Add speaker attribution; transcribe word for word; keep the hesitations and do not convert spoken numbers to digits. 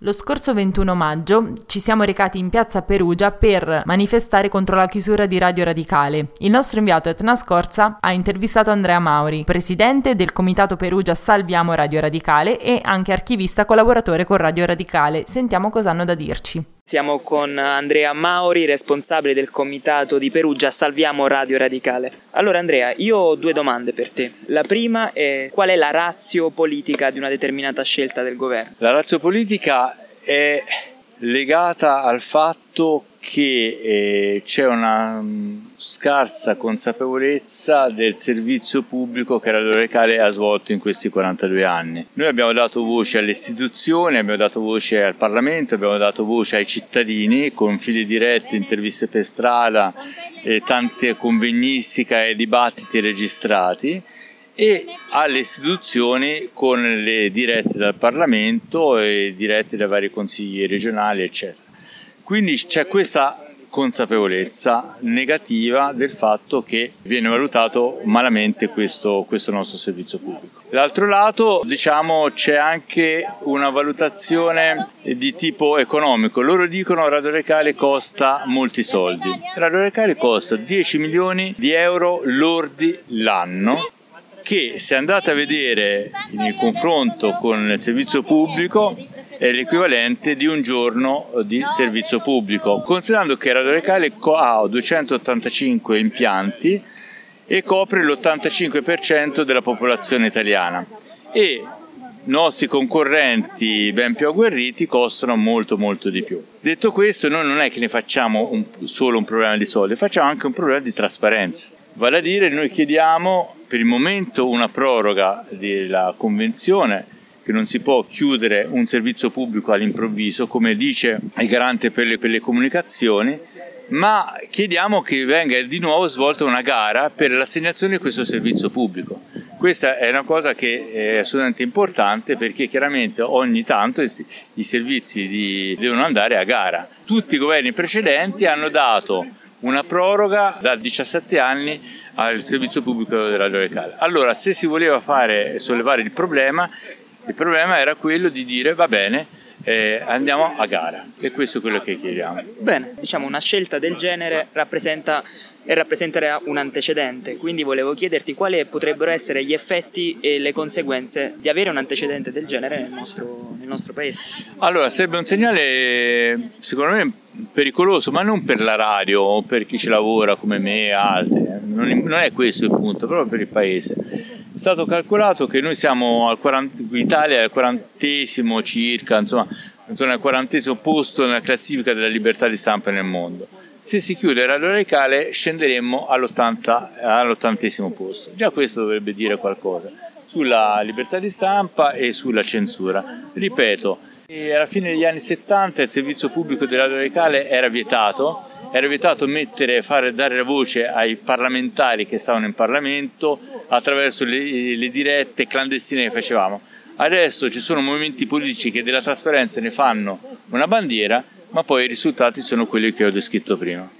Speaker 1: Lo scorso ventuno maggio ci siamo recati in piazza Perugia per manifestare contro la chiusura di Radio Radicale. Il nostro inviato Etna Scorza ha intervistato Andrea Mauri, presidente del comitato Perugia Salviamo Radio Radicale e anche archivista collaboratore con Radio Radicale. Sentiamo cosa hanno da dirci.
Speaker 2: Siamo con Andrea Mauri, responsabile del comitato di Perugia Salviamo Radio Radicale. Allora Andrea, io ho due domande per te. La prima è: qual è la ratio politica di una determinata scelta del governo?
Speaker 3: La ratio politica è legata al fatto che eh, c'è una um, scarsa consapevolezza del servizio pubblico che Radio Radicale ha svolto in questi quarantadue anni. Noi abbiamo dato voce alle istituzioni, abbiamo dato voce al Parlamento, abbiamo dato voce ai cittadini con fili diretti, interviste per strada, eh, tante convegnistica e dibattiti registrati, e alle istituzioni con le dirette dal Parlamento e dirette dai vari consigli regionali, eccetera. Quindi c'è questa consapevolezza negativa del fatto che viene valutato malamente questo, questo nostro servizio pubblico. Dall'altro lato, diciamo, c'è anche una valutazione di tipo economico. Loro dicono che Radio Radicale costa molti soldi. Radio Radicale costa dieci milioni di euro lordi l'anno, che se andate a vedere in confronto con il servizio pubblico è l'equivalente di un giorno di servizio pubblico, considerando che Radio Radicale ha duecentottantacinque impianti e copre l'ottantacinque per cento della popolazione italiana, e nostri concorrenti ben più agguerriti costano molto molto di più. Detto questo, noi non è che ne facciamo un, solo un problema di soldi, facciamo anche un problema di trasparenza. Vale a dire, noi chiediamo per il momento una proroga della convenzione, che non si può chiudere un servizio pubblico all'improvviso, come dice il garante per le, per le comunicazioni, ma chiediamo che venga di nuovo svolta una gara per l'assegnazione di questo servizio pubblico. Questa è una cosa che è assolutamente importante, perché chiaramente ogni tanto i, i servizi di, devono andare a gara. Tutti i governi precedenti hanno dato una proroga da diciassette anni al servizio pubblico della Radio Radicale. Allora, se si voleva fare sollevare il problema, il problema era quello di dire va bene, eh, andiamo a gara, e questo è quello che chiediamo.
Speaker 2: Bene, diciamo, una scelta del genere rappresenta e rappresenterà un antecedente, quindi volevo chiederti quali potrebbero essere gli effetti e le conseguenze di avere un antecedente del genere nel nostro, nel nostro paese.
Speaker 3: Allora, sarebbe un segnale secondo me pericoloso, ma non per la radio o per chi ci lavora come me e altri, non, non è questo il punto, proprio per il paese. È stato calcolato che noi siamo al quaranta, l'Italia è al quarantesimo circa, insomma, intorno al quarantesimo posto nella classifica della libertà di stampa nel mondo. Se si chiude Radio Radicale scenderemmo all'ottanta, all'ottantesimo posto. Già questo dovrebbe dire qualcosa sulla libertà di stampa e sulla censura. Ripeto, alla fine degli anni settanta il servizio pubblico di Radio Radicale era vietato, era vietato mettere, fare, dare la voce ai parlamentari che stavano in Parlamento attraverso le, le dirette clandestine che facevamo. Adesso ci sono movimenti politici che della trasparenza ne fanno una bandiera, ma poi i risultati sono quelli che ho descritto prima.